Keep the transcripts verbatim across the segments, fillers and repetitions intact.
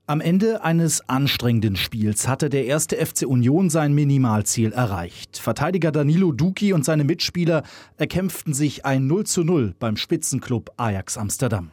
Am Ende eines anstrengenden Spiels hatte der erste F C Union sein Minimalziel erreicht. Verteidiger Danilo Duki und seine Mitspieler erkämpften sich ein null zu null beim Spitzenklub Ajax Amsterdam.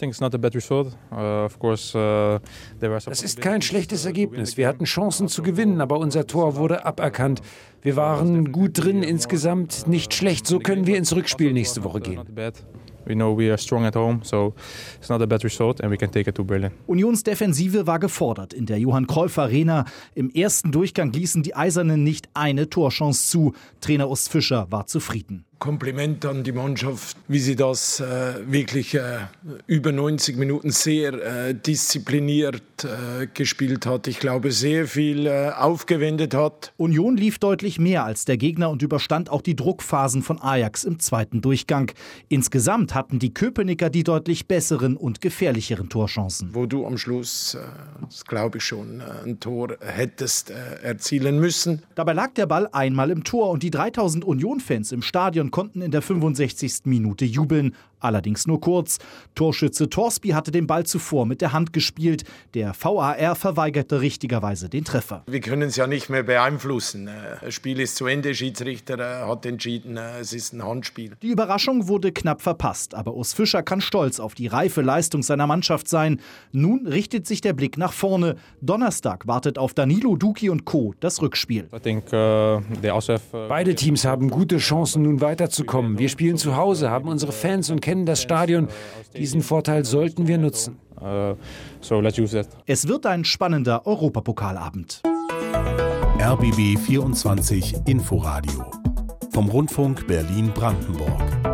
Das ist kein schlechtes Ergebnis. Wir hatten Chancen zu gewinnen, aber unser Tor wurde aberkannt. Wir waren gut drin insgesamt, nicht schlecht. So können wir ins Rückspiel nächste Woche gehen. We know we are strong at home, so it's not a bad result and we can take it to Berlin. Unions Defensive war gefordert in der Johann Cruyff Arena. Im ersten Durchgang ließen die Eisernen nicht eine Torchance zu. Trainer Urs Fischer war zufrieden. Kompliment an die Mannschaft, wie sie das äh, wirklich äh, über neunzig Minuten sehr äh, diszipliniert äh, gespielt hat. Ich glaube, sehr viel äh, aufgewendet hat. Union lief deutlich mehr als der Gegner und überstand auch die Druckphasen von Ajax im zweiten Durchgang. Insgesamt hatten die Köpenicker die deutlich besseren und gefährlicheren Torchancen. Wo du am Schluss, äh, das glaube ich schon, äh, ein Tor hättest äh, erzielen müssen. Dabei lag der Ball einmal im Tor und die dreitausend Union-Fans im Stadion konnten in der fünfundsechzigsten Minute jubeln. Allerdings nur kurz. Torschütze Torsby hatte den Ball zuvor mit der Hand gespielt. Der V A R verweigerte richtigerweise den Treffer. Wir können es ja nicht mehr beeinflussen. Das Spiel ist zu Ende, Schiedsrichter hat entschieden, es ist ein Handspiel. Die Überraschung wurde knapp verpasst, aber Urs Fischer kann stolz auf die reife Leistung seiner Mannschaft sein. Nun richtet sich der Blick nach vorne. Donnerstag wartet auf Danilo Duki und Co. das Rückspiel. Beide Teams haben gute Chancen, nun weiterzukommen. Wir spielen zu Hause, haben unsere Fans und kennen das Stadion. Diesen Vorteil sollten wir nutzen. Es wird ein spannender Europapokalabend. R B B vierundzwanzig Inforadio vom Rundfunk Berlin-Brandenburg.